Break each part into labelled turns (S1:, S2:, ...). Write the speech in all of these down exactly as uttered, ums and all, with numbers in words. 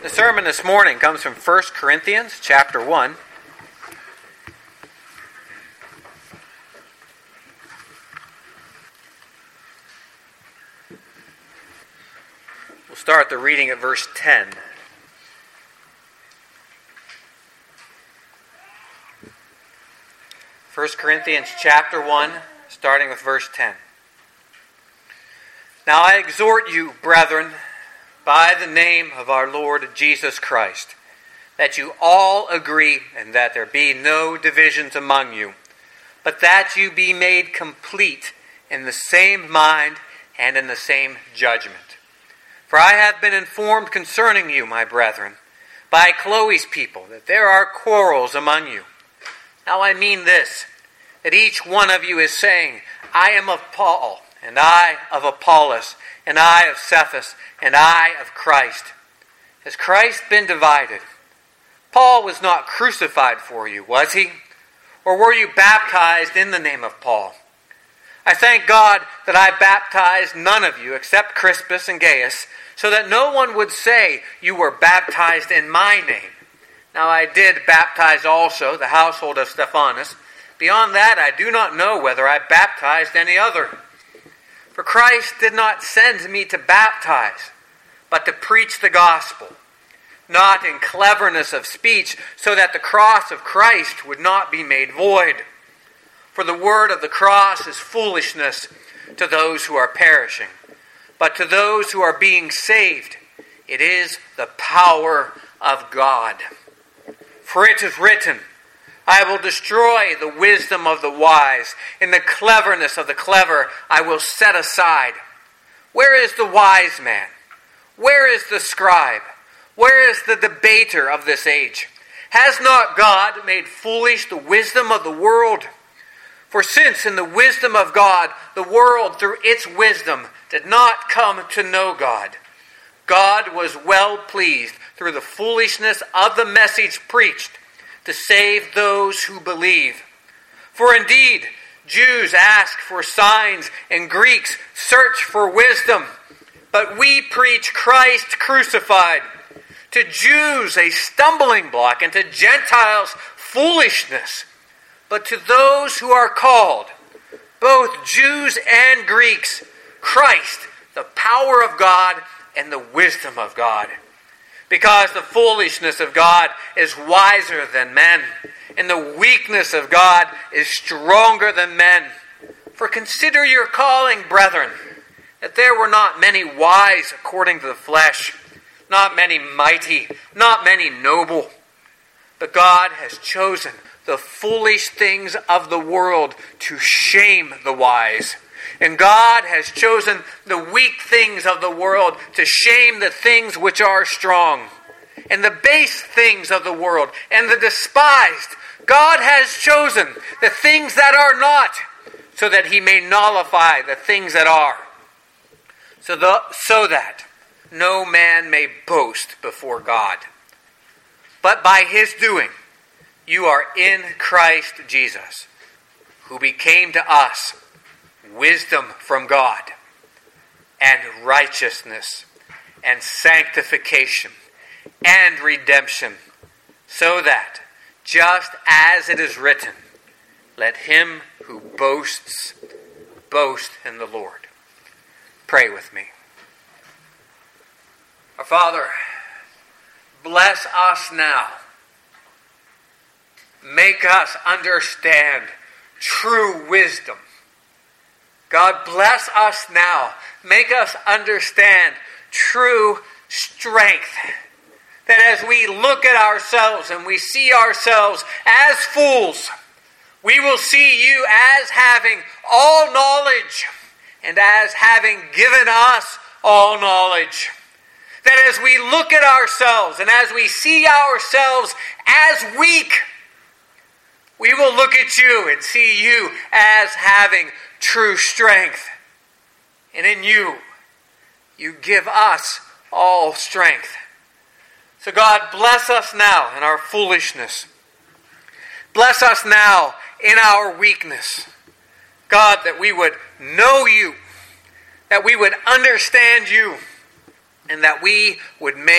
S1: The sermon this morning comes from First Corinthians chapter one. We'll start the reading at verse ten. First Corinthians chapter one, starting with verse ten. Now I exhort you, brethren, by the name of our Lord Jesus Christ, that you all agree and that there be no divisions among you, but that you be made complete in the same mind and in the same judgment. For I have been informed concerning you, my brethren, by Chloe's people, that there are quarrels among you. Now I mean this, that each one of you is saying, I am of Paul, and I of Apollos, and I of Cephas, and I of Christ. Has Christ been divided? Paul was not crucified for you, was he? Or were you baptized in the name of Paul? I thank God that I baptized none of you except Crispus and Gaius, so that no one would say you were baptized in my name. Now I did baptize also the household of Stephanas. Beyond that, I do not know whether I baptized any other. For Christ did not send me to baptize, but to preach the gospel, not in cleverness of speech, so that the cross of Christ would not be made void. For the word of the cross is foolishness to those who are perishing, but to those who are being saved, it is the power of God. For it is written, I will destroy the wisdom of the wise, and the cleverness of the clever I will set aside. Where is the wise man? Where is the scribe? Where is the debater of this age? Has not God made foolish the wisdom of the world? For since in the wisdom of God, the world through its wisdom did not come to know God, God was well pleased through the foolishness of the message preached to save those who believe. For indeed, Jews ask for signs and Greeks search for wisdom, but we preach Christ crucified. To Jews a stumbling block, and to Gentiles foolishness. But to those who are called, both Jews and Greeks, Christ, the power of God and the wisdom of God. Because the foolishness of God is wiser than men, and the weakness of God is stronger than men. For consider your calling, brethren, that there were not many wise according to the flesh, not many mighty, not many noble. But God has chosen the foolish things of the world to shame the wise. And God has chosen the weak things of the world to shame the things which are strong. And the base things of the world and the despised, God has chosen the things that are not, so that he may nullify the things that are. So, the, so that no man may boast before God. But by his doing, you are in Christ Jesus, who became to us wisdom from God, and righteousness, and sanctification, and redemption, so that, just as it is written, let him who boasts, boast in the Lord. Pray with me. Our Father, bless us now. Make us understand true wisdom. God, bless us now. Make us understand true strength. That as we look at ourselves and we see ourselves as fools, we will see you as having all knowledge and as having given us all knowledge. That as we look at ourselves and as we see ourselves as weak, we will look at you and see you as having true strength. And in you, you give us all strength. So God, bless us now in our foolishness. Bless us now in our weakness. God, that we would know you, that we would understand you, and that we would make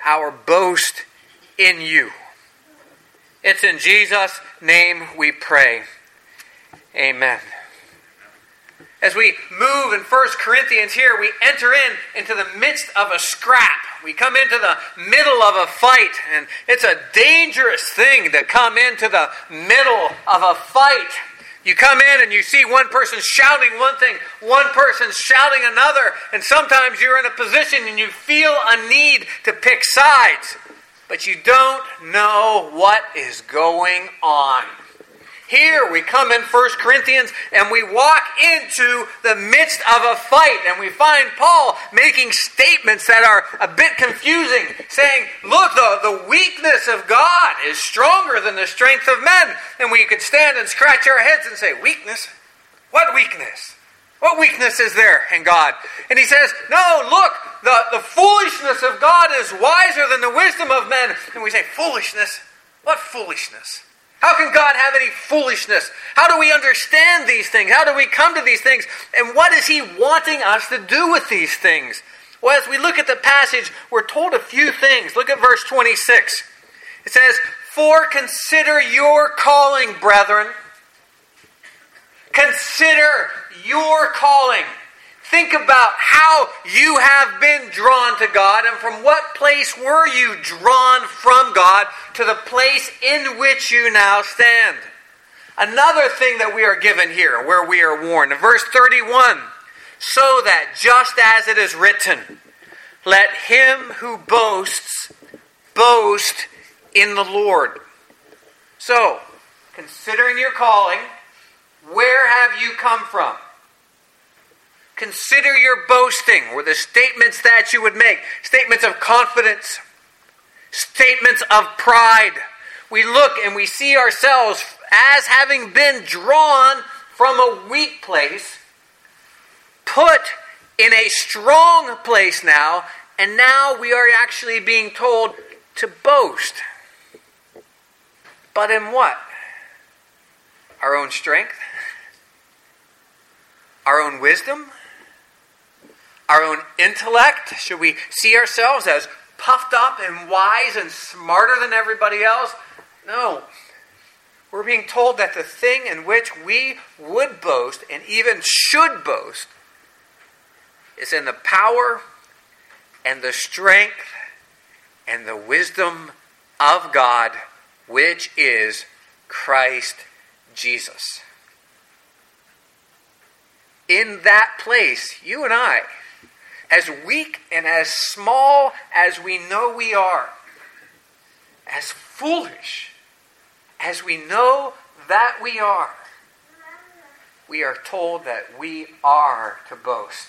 S1: our boast in you. It's in Jesus' name we pray. Amen. As we move in First Corinthians here, we enter in into the midst of a scrap. We come into the middle of a fight, and it's a dangerous thing to come into the middle of a fight. You come in and you see one person shouting one thing, one person shouting another, and sometimes you're in a position and you feel a need to pick sides, but you don't know what is going on. Here we come in First Corinthians and we walk into the midst of a fight, and we find Paul making statements that are a bit confusing, saying, look, the, the weakness of God is stronger than the strength of men. And we could stand and scratch our heads and say, weakness? What weakness? What weakness is there in God? And he says, no, look, the, the foolishness of God is wiser than the wisdom of men. And we say, foolishness? What foolishness? How can God have any foolishness? How do we understand these things? How do we come to these things? And what is he wanting us to do with these things? Well, as we look at the passage, we're told a few things. Look at verse twenty-six. It says, for consider your calling, brethren. Consider your calling. Think about how you have been drawn to God, and from what place were you drawn from God to the place in which you now stand. Another thing that we are given here, where we are warned, in verse thirty-one, so that just as it is written, let him who boasts, boast in the Lord. So, considering your calling, where have you come from? Consider your boasting, or the statements that you would make. Statements of confidence. Statements of pride. We look and we see ourselves as having been drawn from a weak place, put in a strong place now, and now we are actually being told to boast. But in what? Our own strength? Our own wisdom? Our own intellect? Should we see ourselves as puffed up and wise and smarter than everybody else? No. We're being told that the thing in which we would boast and even should boast is in the power and the strength and the wisdom of God, which is Christ Jesus. In that place, you and I, as weak and as small as we know we are, as foolish as we know that we are, we are told that we are to boast.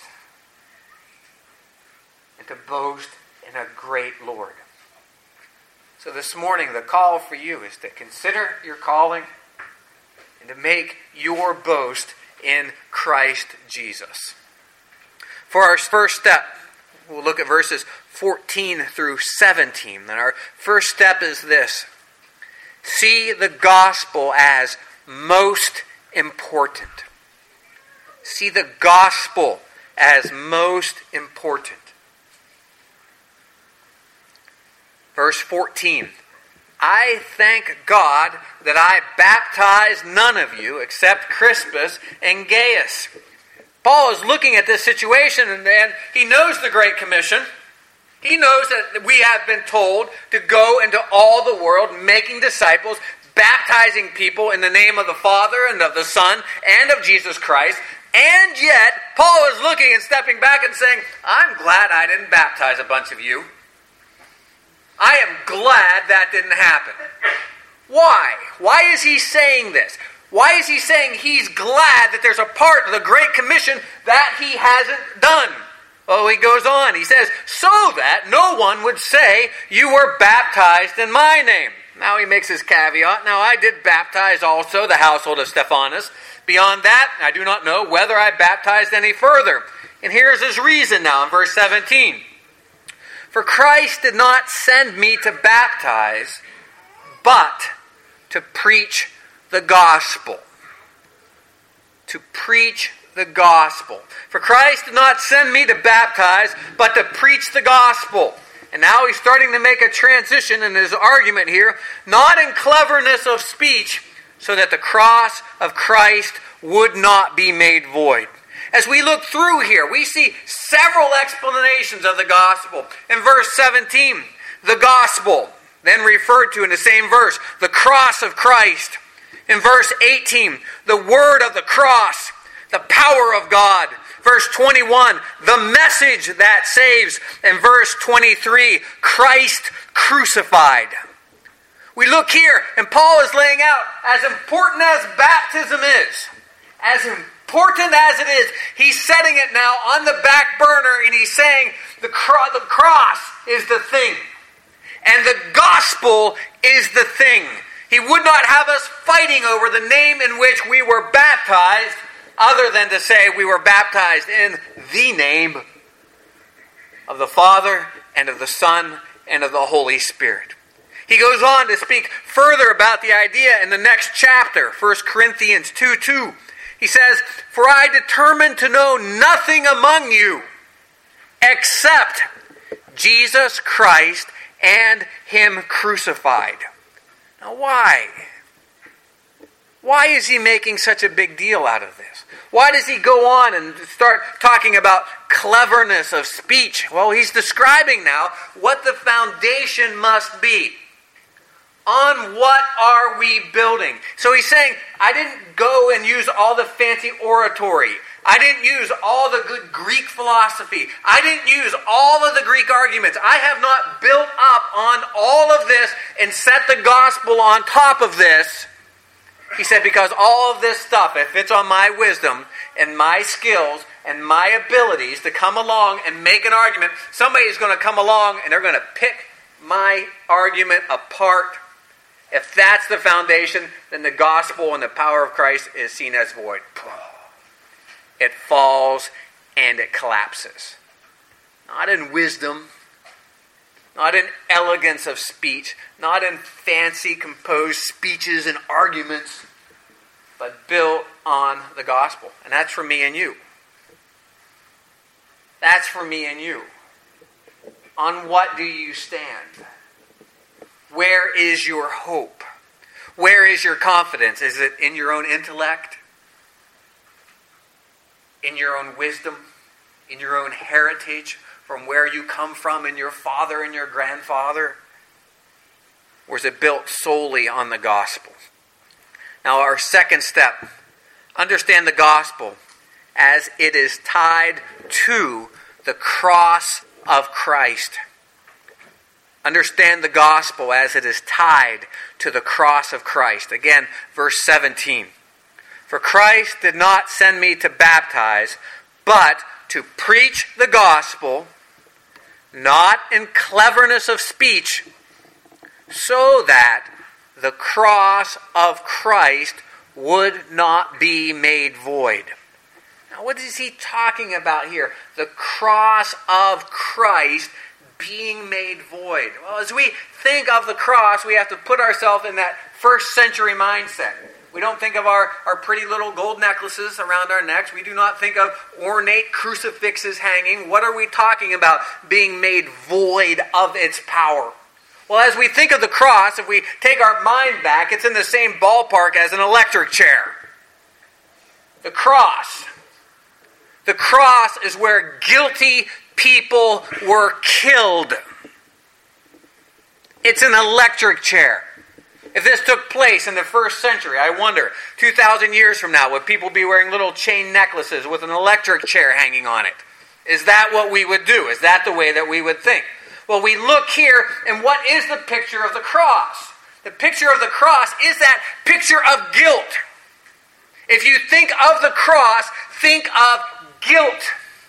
S1: And to boast in a great Lord. So this morning, the call for you is to consider your calling and to make your boast in Christ Jesus. For our first step, we'll look at verses fourteen through seventeen. And our first step is this. See the gospel as most important. See the gospel as most important. Verse fourteen. I thank God that I baptized none of you except Crispus and Gaius. Paul is looking at this situation, and, and he knows the Great Commission. He knows that we have been told to go into all the world making disciples, baptizing people in the name of the Father and of the Son and of Jesus Christ. And yet, Paul is looking and stepping back and saying, I'm glad I didn't baptize a bunch of you. I am glad that didn't happen. Why? Why is he saying this? Why is he saying he's glad that there's a part of the Great Commission that he hasn't done? Well, he goes on. He says, so that no one would say you were baptized in my name. Now he makes his caveat. Now I did baptize also the household of Stephanas. Beyond that, I do not know whether I baptized any further. And here's his reason now in verse seventeen. For Christ did not send me to baptize, but to preach the gospel. To preach the gospel. For Christ did not send me to baptize, but to preach the gospel. And now he's starting to make a transition in his argument here, not in cleverness of speech, so that the cross of Christ would not be made void. As we look through here, we see several explanations of the gospel. In verse seventeen, the gospel, then referred to in the same verse, the cross of Christ. In verse eighteen, the word of the cross, the power of God. Verse twenty-one, the message that saves. And verse twenty-three, Christ crucified. We look here, and Paul is laying out, as important as baptism is, as important as it is, he's setting it now on the back burner, and he's saying the, cro- the cross is the thing, and the gospel is the thing. He would not have us fighting over the name in which we were baptized, other than to say we were baptized in the name of the Father and of the Son and of the Holy Spirit. He goes on to speak further about the idea in the next chapter, First Corinthians two two. He says, "For I determined to know nothing among you except Jesus Christ and Him crucified." Now why? Why is he making such a big deal out of this? Why does he go on and start talking about cleverness of speech? Well, he's describing now what the foundation must be. On what are we building? So he's saying, I didn't go and use all the fancy oratory. I didn't use all the good Greek philosophy. I didn't use all of the Greek arguments. I have not built up on all of this and set the gospel on top of this. He said, because all of this stuff, if it's on my wisdom and my skills and my abilities to come along and make an argument, somebody's going to come along and they're going to pick my argument apart. If that's the foundation, then the gospel and the power of Christ is seen as void. It falls and it collapses. Not in wisdom, not in elegance of speech, not in fancy composed speeches and arguments, but built on the gospel. And that's for me and you. That's for me and you. On what do you stand? Where is your hope? Where is your confidence? Is it in your own intellect? In your own wisdom? In your own heritage? From where you come from in your father and your grandfather? Or is it built solely on the gospel? Now our second step, understand the gospel as it is tied to the cross of Christ. Understand the gospel as it is tied to the cross of Christ. Again, verse seventeen. For Christ did not send me to baptize, but to preach the gospel, not in cleverness of speech, so that the cross of Christ would not be made void. Now, what is he talking about here? The cross of Christ being made void. Well, as we think of the cross, we have to put ourselves in that first century mindset. We don't think of our, our pretty little gold necklaces around our necks. We do not think of ornate crucifixes hanging. What are we talking about being made void of its power? Well, as we think of the cross, if we take our mind back, it's in the same ballpark as an electric chair. The cross. The cross is where guilty people were killed. It's an electric chair. If this took place in the first century, I wonder, two thousand years from now, would people be wearing little chain necklaces with an electric chair hanging on it? Is that what we would do? Is that the way that we would think? Well, we look here, and what is the picture of the cross? The picture of the cross is that picture of guilt. If you think of the cross, think of guilt.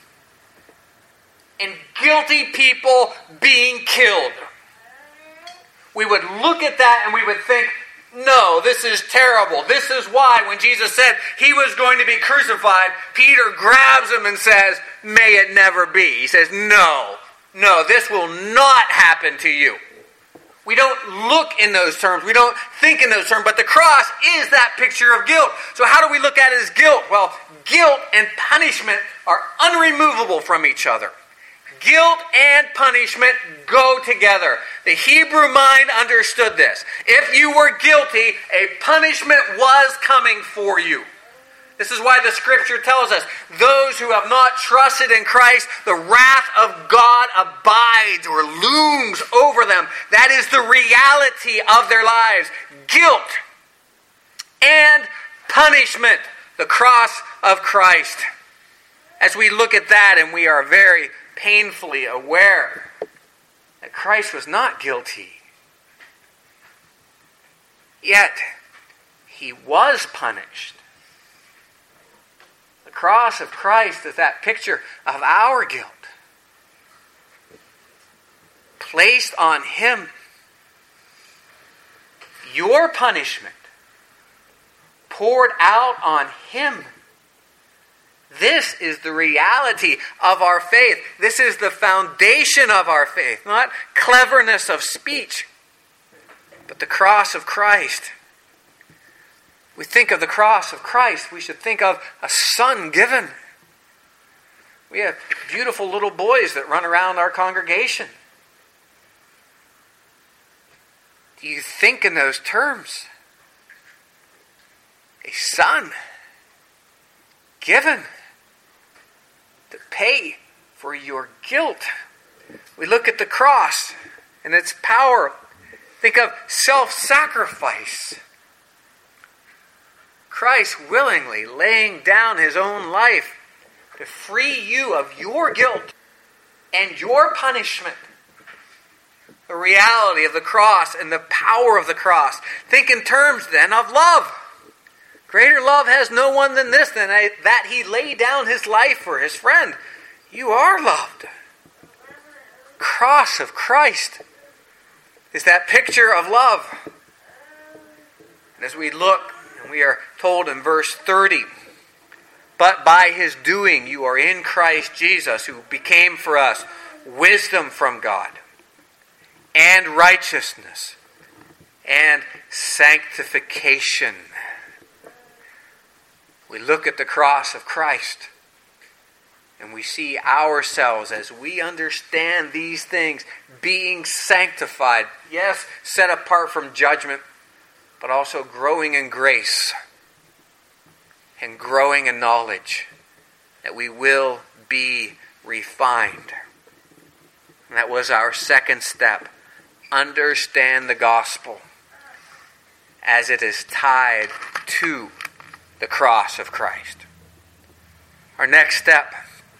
S1: And guilty people being killed. We would look at that and we would think, no, this is terrible. This is why when Jesus said he was going to be crucified, Peter grabs him and says, may it never be. He says, no, no, this will not happen to you. We don't look in those terms. We don't think in those terms. But the cross is that picture of guilt. So how do we look at it as guilt? Well, guilt and punishment are unremovable from each other. guilt and punishment go together. The Hebrew mind understood this. If you were guilty, a punishment was coming for you. This is why the Scripture tells us, those who have not trusted in Christ, the wrath of God abides or looms over them. That is the reality of their lives. Guilt and punishment, the cross of Christ. As we look at that, and we are very painfully aware that Christ was not guilty, yet he was punished. The cross of Christ is that picture of our guilt, placed on him. Your punishment poured out on him. This is the reality of our faith. This is the foundation of our faith. Not cleverness of speech, but the cross of Christ. We think of the cross of Christ, we should think of a son given. We have beautiful little boys that run around our congregation. Do you think in those terms? A son given to pay for your guilt. We look at the cross and its power. Think of self-sacrifice. Christ willingly laying down his own life to free you of your guilt and your punishment. The reality of the cross and the power of the cross. Think in terms then of love. Greater love has no one than this, than that he laid down his life for his friend. You are loved. Cross of Christ is that picture of love. And as we look, and we are told in verse thirty, but by his doing you are in Christ Jesus, who became for us wisdom from God, and righteousness, and sanctification. We look at the cross of Christ and we see ourselves, as we understand these things, being sanctified. Yes, set apart from judgment, but also growing in grace and growing in knowledge, that we will be refined. And that was our second step. Understand the gospel as it is tied to the cross of Christ. Our next step,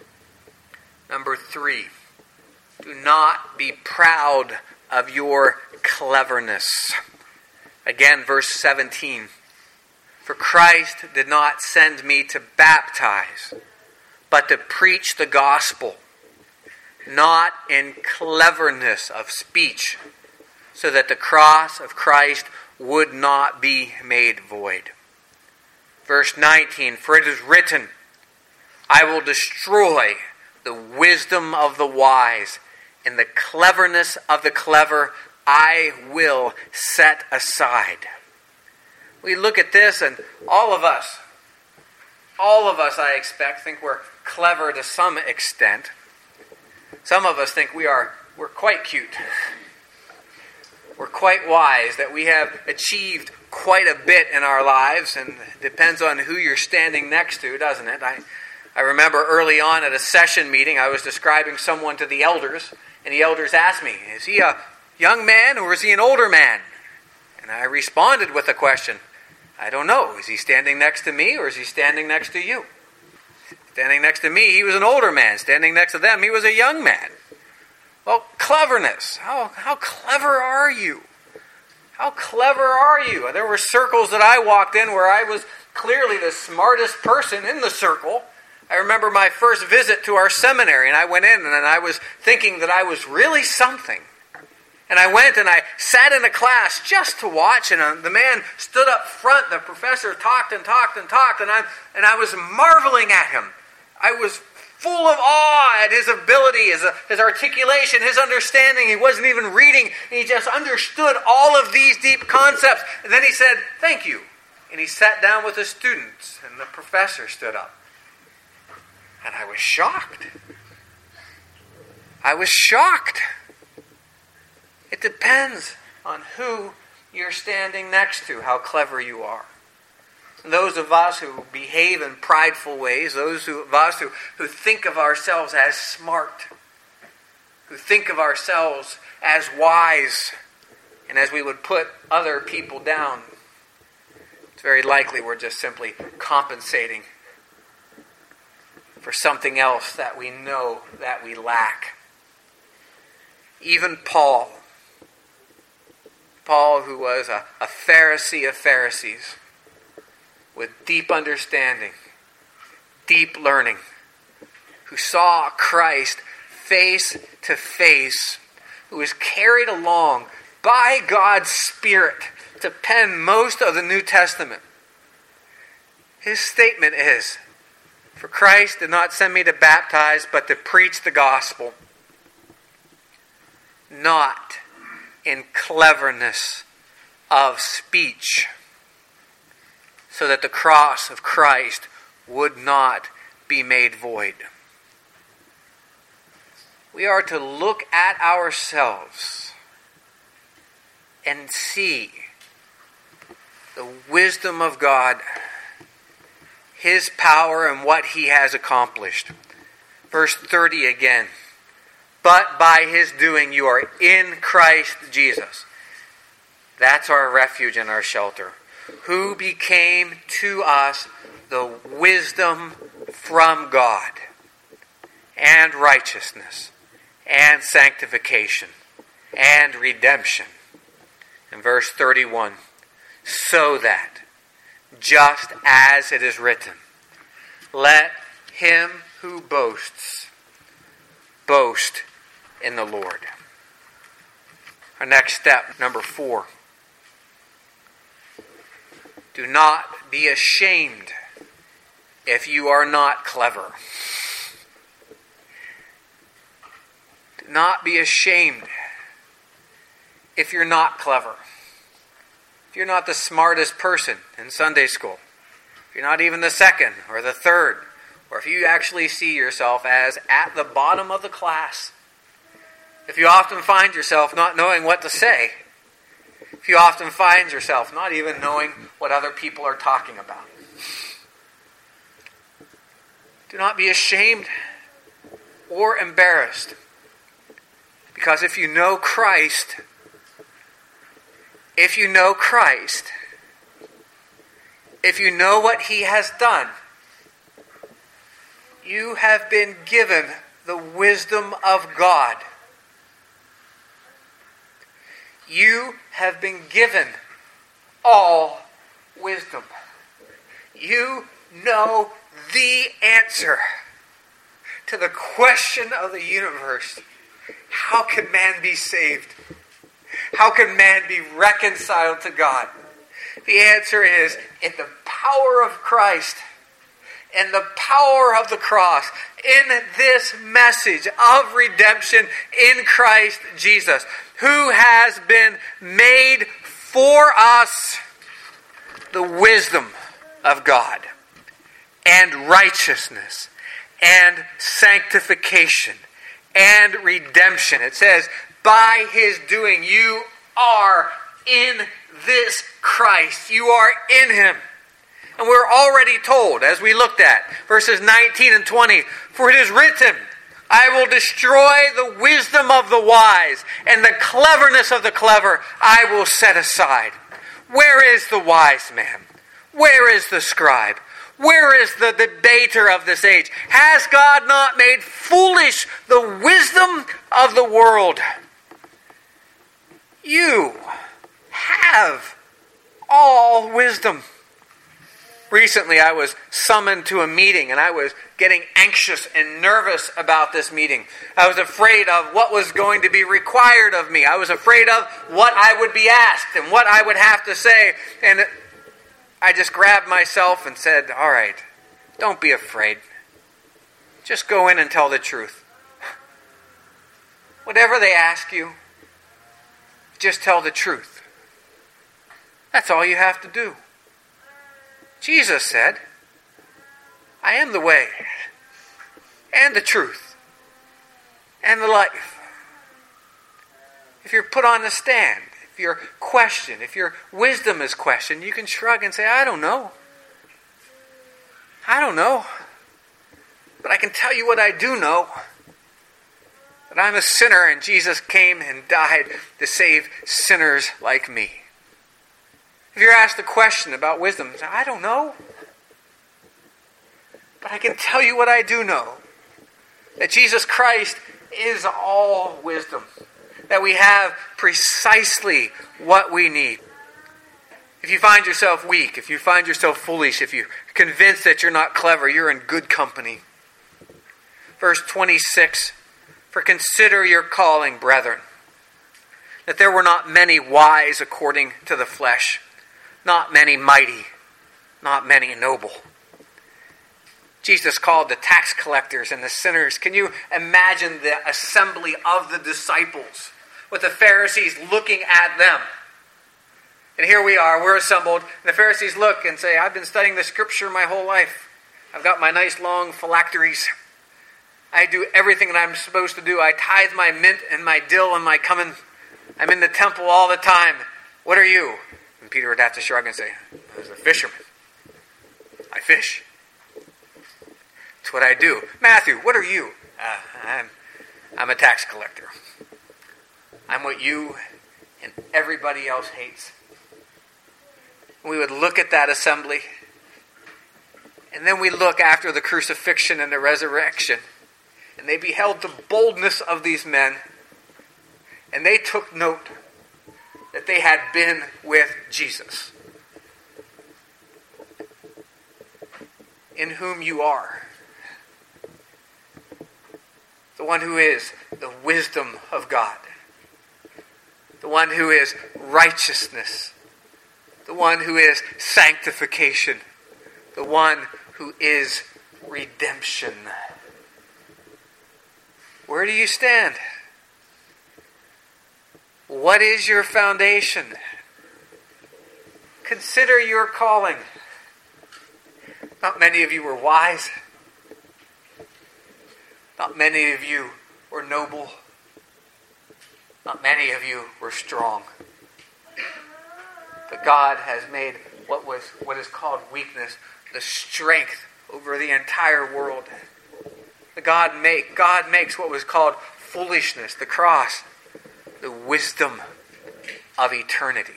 S1: number three, do not be proud of your cleverness. Again, verse seventeen. For Christ did not send me to baptize, but to preach the gospel, not in cleverness of speech, so that the cross of Christ would not be made void. Verse nineteen, for it is written, I will destroy the wisdom of the wise, and the cleverness of the clever I will set aside. We look at this, and all of us, all of us, I expect, think we're clever to some extent. Some of us think we are, we're quite cute. We're quite wise, that we have achieved quite a bit in our lives, and it depends on who you're standing next to, doesn't it? I, I remember early on at a session meeting, I was describing someone to the elders, and the elders asked me, is he a young man or is he an older man? And I responded with a question, I don't know. Is he standing next to me or is he standing next to you? Standing next to me, he was an older man. Standing next to them, he was a young man. Well, cleverness. How, how clever are you? How clever are you? There were circles that I walked in where I was clearly the smartest person in the circle. I remember my first visit to our seminary, and I went in and I was thinking that I was really something. And I went and I sat in a class just to watch, and the man stood up front. The professor talked and talked and talked, and I and I was marveling at him. I was full of awe at his ability, his, his articulation, his understanding. He wasn't even reading. He just understood all of these deep concepts. And then he said, thank you. And he sat down with the students, and the professor stood up. And I was shocked. I was shocked. It depends on who you're standing next to, how clever you are. And those of us who behave in prideful ways, those who, of us who, who think of ourselves as smart, who think of ourselves as wise, and as we would put other people down, it's very likely we're just simply compensating for something else that we know that we lack. Even Paul, Paul who was a, a Pharisee of Pharisees, with deep understanding, deep learning, who saw Christ face to face, who was carried along by God's Spirit to pen most of the New Testament. His statement is, "For Christ did not send me to baptize, but to preach the gospel, not in cleverness of speech, so that the cross of Christ would not be made void." We are to look at ourselves and see the wisdom of God, His power, and what He has accomplished. Verse thirty again. "But by His doing you are in Christ Jesus." That's our refuge and our shelter. "Who became to us the wisdom from God, and righteousness, and sanctification, and redemption." In verse thirty-one, "So that, just as it is written, let him who boasts, boast in the Lord." Our next step, number four. Do not be ashamed if you are not clever. Do not be ashamed if you're not clever. If you're not the smartest person in Sunday school, if you're not even the second or the third, or if you actually see yourself as at the bottom of the class, if you often find yourself not knowing what to say, if you often find yourself not even knowing what other people are talking about, do not be ashamed or embarrassed. Because if you know Christ, if you know Christ, if you know what He has done, you have been given the wisdom of God. You have been given all wisdom. You know the answer to the question of the universe. How can man be saved? How can man be reconciled to God? The answer is in the power of Christ, in the power of the cross, in this message of redemption in Christ Jesus, who has been made for us the wisdom of God, and righteousness, and sanctification, and redemption. It says, by His doing, you are in this Christ. You are in Him. And we're already told, as we looked at, verses nineteen and twenty, "For it is written, I will destroy the wisdom of the wise, and the cleverness of the clever I will set aside. Where is the wise man? Where is the scribe? Where is the debater of this age? Has God not made foolish the wisdom of the world?" You have all wisdom. Recently, I was summoned to a meeting, and I was getting anxious and nervous about this meeting. I was afraid of what was going to be required of me. I was afraid of what I would be asked and what I would have to say. And I just grabbed myself and said, "All right, don't be afraid. Just go in and tell the truth. Whatever they ask you, just tell the truth. That's all you have to do." Jesus said, "I am the way and the truth and the life. If you're put on the stand, if you're questioned, if your wisdom is questioned, you can shrug and say, I don't know. I don't know. But I can tell you what I do know. That I'm a sinner and Jesus came and died to save sinners like me. If you're asked a question about wisdom, say, I don't know. But I can tell you what I do know. That Jesus Christ is all wisdom. That we have precisely what we need. If you find yourself weak, if you find yourself foolish, if you're convinced that you're not clever, you're in good company. Verse twenty-six, for consider your calling, brethren, that there were not many wise according to the flesh, not many mighty, not many noble. Jesus called the tax collectors and the sinners. Can you imagine the assembly of the disciples with the Pharisees looking at them? And here we are, we're assembled, and the Pharisees look and say, I've been studying the Scripture my whole life. I've got my nice long phylacteries. I do everything that I'm supposed to do. I tithe my mint and my dill and my cumin. I'm in the temple all the time. What are you? And Peter would have to shrug and say, I was a fisherman. I fish. It's what I do. Matthew, what are you? Uh, I'm, I'm a tax collector. I'm what you and everybody else hates. We would look at that assembly, and then we look after the crucifixion and the resurrection, and they beheld the boldness of these men, and they took note that they had been with Jesus, in whom you are, the one who is the wisdom of God, the one who is righteousness, the one who is sanctification, the one who is redemption. Where do you stand? What is your foundation? Consider your calling. Not many of you were wise. Not many of you were noble. Not many of you were strong. But God has made what was what is called weakness the strength over the entire world. The God make God makes what was called foolishness, the cross, the wisdom of eternity.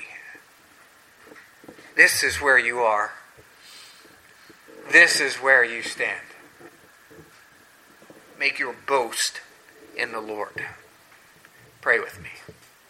S1: This is where you are. This is where you stand. Make your boast in the Lord. Pray with me.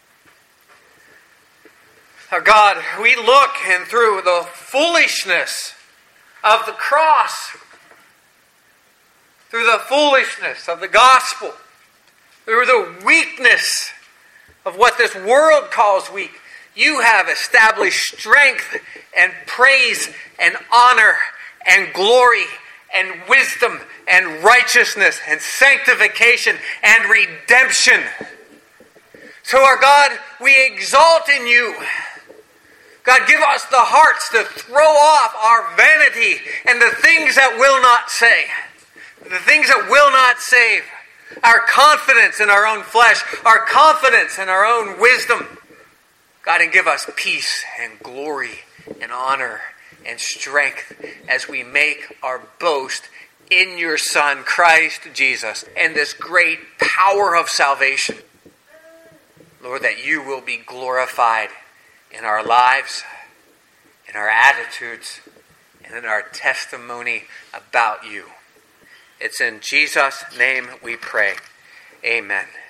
S1: Our God, we look and through the foolishness of the cross, through the foolishness of the gospel, through the weakness of what this world calls weak, you have established strength and praise and honor and glory and wisdom and righteousness and sanctification and redemption. So our God, we exalt in you. God, give us the hearts to throw off our vanity and the things that will not say, the things that will not save, our confidence in our own flesh, our confidence in our own wisdom. God, and give us peace and glory and honor and strength as we make our boast in your Son, Christ Jesus, and this great power of salvation. Lord, that you will be glorified in our lives, in our attitudes, and in our testimony about you. It's in Jesus' name we pray. Amen.